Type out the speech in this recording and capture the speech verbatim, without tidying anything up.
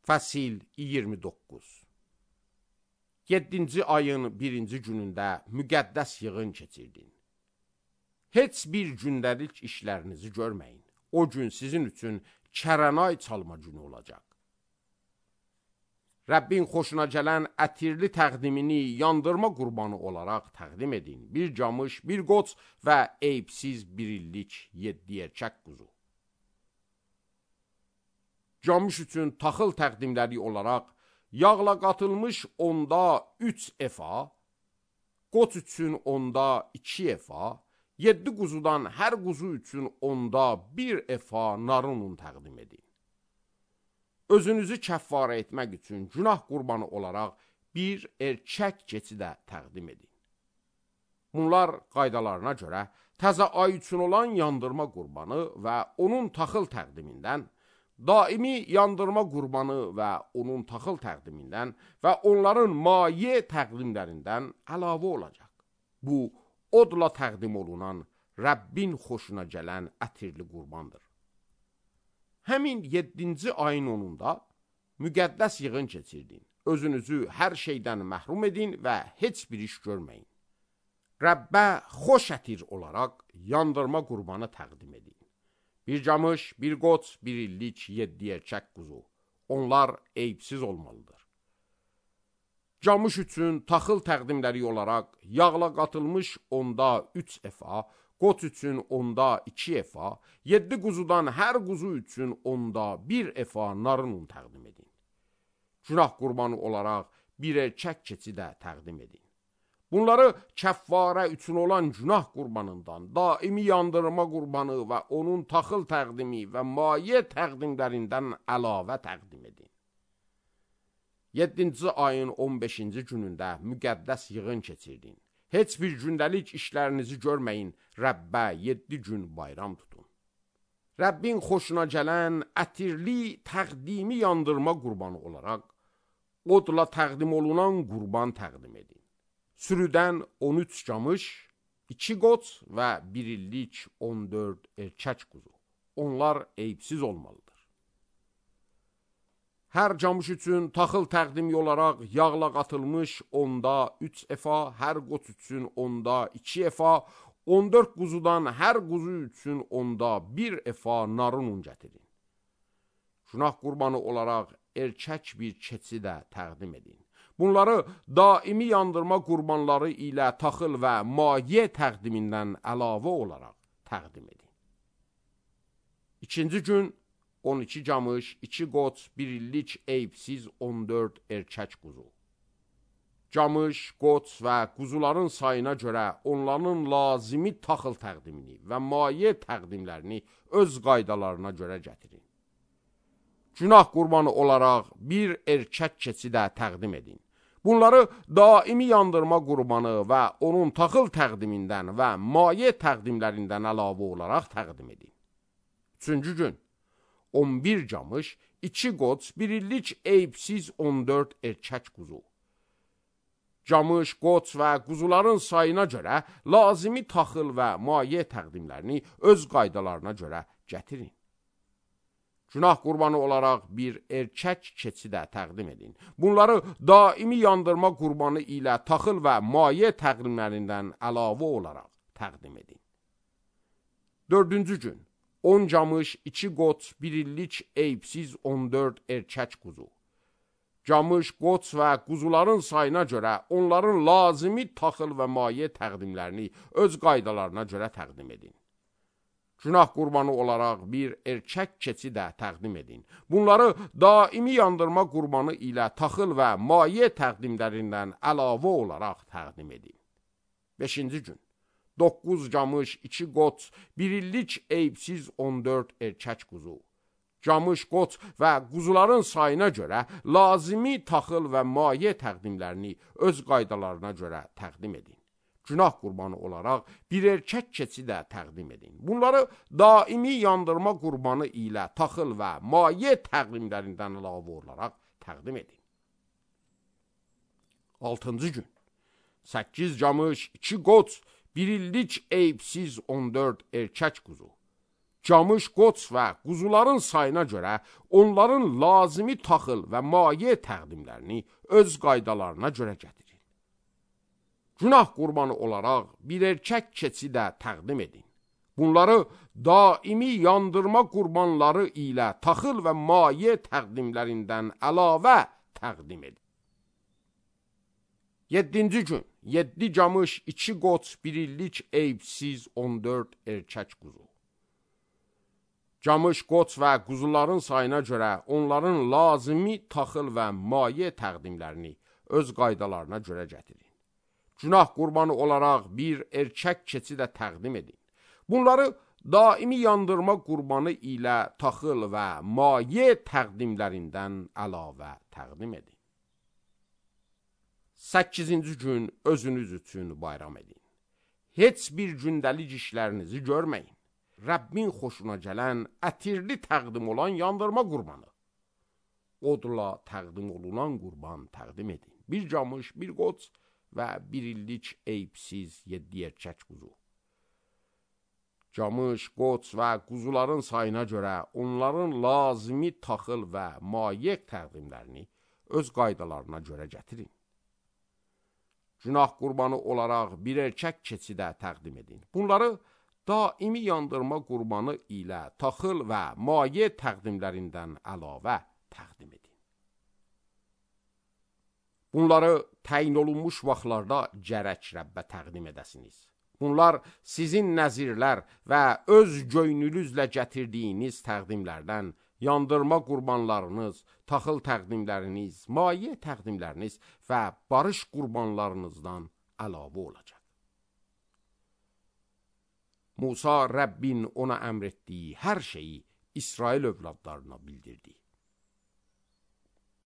Fəsil iyirmi doqquz. yeddinci ayın birinci günündə müqəddəs yığın keçirdin. Heç bir gündəlik işlərinizi görməyin. O gün sizin üçün kərənay çalma günü olacaq. Rəbbin xoşuna gələn ətirli təqdimini yandırma qurbanı olaraq təqdim edin. Bir camış, bir qoç və eyibsiz bir illik yeddi erkək quzu. Camış üçün taxıl təqdimləri olaraq yağla qatılmış onda üç efa, qoç üçün onda iki efa, yeddi quzudan hər quzu üçün onda bir efa narın un təqdim edin. Özünüzü kəffara etmək üçün günah qurbanı olaraq bir erkək keçi də təqdim edin. Bunlar qaydalarına görə təzə ay üçün olan yandırma qurbanı və onun taxıl təqdimindən, daimi yandırma qurbanı və onun taxıl təqdimindən və onların maye təqdimlərindən əlavə olacaq. Bu, odla təqdim olunan, Rəbbin xoşuna gələn ətirli qurbandır. Həmin yeddinci ayın onunda müqəddəs yığın keçirdin. Özünüzü hər şeydən məhrum edin və heç bir iş görməyin. Rəbbə xoş ətir olaraq yandırma qurbanı təqdim edin. Bir camış, bir qoç, bir illik yeddi erkək quzu. Onlar eyibsiz olmalıdır. Camış üçün taxıl təqdimləri olaraq yağla qatılmış onda üç efa, qoç üçün onda iki efa, yeddi quzudan hər quzu üçün onda bir efa narın un təqdim edin. Günah qurbanı olaraq bir erkək keçi də təqdim edin. Bunları kəffara üçün olan günah qurbanından, daimi yandırma qurbanı və onun taxıl təqdimi və maye təqdimlərindən əlavə təqdim edin. yeddinci ayın on beşinci günündə müqəddəs yığın keçirdin. Heç bir gündəlik işlərinizi görməyin, Rəbbə yeddi gün bayram tutun. Rəbbin xoşuna gələn ətirli təqdimi yandırma qurbanı olaraq, odla təqdim olunan qurban təqdim edin. Sürüdən on üç camış, iki qoç və bir illik on dörd erkək quzu. Onlar eyibsiz olmalıdır. Hər camış üçün taxıl təqdimi olaraq yağla qatılmış onda üç efa, hər qoç üçün onda iki efa, on dörd quzudan hər quzu üçün onda bir efa narın un gətirin. Günah qurbanı olaraq erkək bir keçi də təqdim edin. Bunları daimi yandırma qurbanları ilə taxıl və maye təqdimindən əlavə olaraq təqdim edin. İkinci gün on iki camış, iki qoç, bir illik eyibsiz on dörd erkək quzu. Camış, qoç və quzuların sayına görə onların lazimi taxıl təqdimini və maye təqdimlərini öz qaydalarına görə gətirin. Günah qurbanı olaraq bir erkək keçi də təqdim edin. Bunları daimi yandırma qurbanı və onun taxıl təqdimindən və maye təqdimlərindən əlavə olaraq təqdim edin. Üçüncü gün on bir camış, iki qoç, bir illik eyibsiz on dörd erkək quzu. Camış, qoç və quzuların sayına görə lazimi taxıl və maye təqdimlərini öz qaydalarına görə gətirin. Günah qurbanı olaraq bir erkək keçi də təqdim edin. Bunları daimi yandırma qurbanı ilə taxıl və maye təqdimlərindən əlavə olaraq təqdim edin. Dördüncü gün on camış, iki qoç, bir illik eyibsiz on dörd erkək quzu. Camış, qoç və quzuların sayına görə onların lazimi taxıl və maye təqdimlərini öz qaydalarına görə təqdim edin. Günah qurbanı olaraq bir erkək keçi də təqdim edin. Bunları daimi yandırma qurbanı ilə taxıl və maye təqdimlərindən əlavə olaraq təqdim edin. Beşinci gün doqquz camış, iki qoç, bir illik eyibsiz on dörd erkək quzu. Camış, qoç və quzuların sayına görə lazimi taxıl və maye təqdimlərini öz qaydalarına görə təqdim edin. Günah qurbanı olaraq bir erkək keçi də təqdim edin. Bunları daimi yandırma qurbanı ilə taxıl və maye təqdimlərindən əlavə olaraq təqdim edin. Altıncı gün səkkiz camış, iki qoç, bir illik eyibsiz on dörd erkək quzu. camış, qoç və quzuların sayına görə onların lazımi taxıl və maye təqdimlərini öz qaydalarına görə gətirin. Günah qurbanı olaraq bir erkək keçi də təqdim edin. Bunları daimi yandırma qurbanları ilə taxıl və maye təqdimlərindən əlavə təqdim edin. Yeddinci gün, yeddi camış, iki qoç, bir illik eyibsiz on dörd erkək quzu. Camış, qoç və quzuların sayına görə onların lazımi taxıl və maye təqdimlərini öz qaydalarına görə gətirin. Günah qurbanı olaraq bir erkək keçi də təqdim edin. Bunları daimi yandırma qurbanı ilə taxıl və maye təqdimlərindən əlavə təqdim edin. Səkkizinci gün özünüz üçün bayram edin. Heç bir gündəlik işlərinizi görməyin. Rəbbin xoşuna gələn, ətirli təqdim olan yandırma qurbanı, odla təqdim olunan qurban təqdim edin. Bir camış, bir qoç və bir illik eyibsiz yeddi erkək quzu. Camış, qoç və quzuların sayına görə onların lazımi taxıl və maye təqdimlərini öz qaydalarına görə gətirin. Günah qurbanı olaraq bir erkək keçi də təqdim edin. Bunları daimi yandırma qurbanı ilə taxıl və maye təqdimlərindən əlavə təqdim edin. Bunları təyin olunmuş vaxtlarda gərək Rəbbə təqdim edəsiniz. Bunlar sizin nəzirlər və öz göynünüzlə gətirdiyiniz təqdimlərdən, yandırma qurbanlarınız, taxıl təqdimləriniz, maye təqdimləriniz və barış qurbanlarınızdan əlavə olacaq. Musa Rəbbin ona əmr etdiyi hər şeyi İsrail övladlarına bildirdi.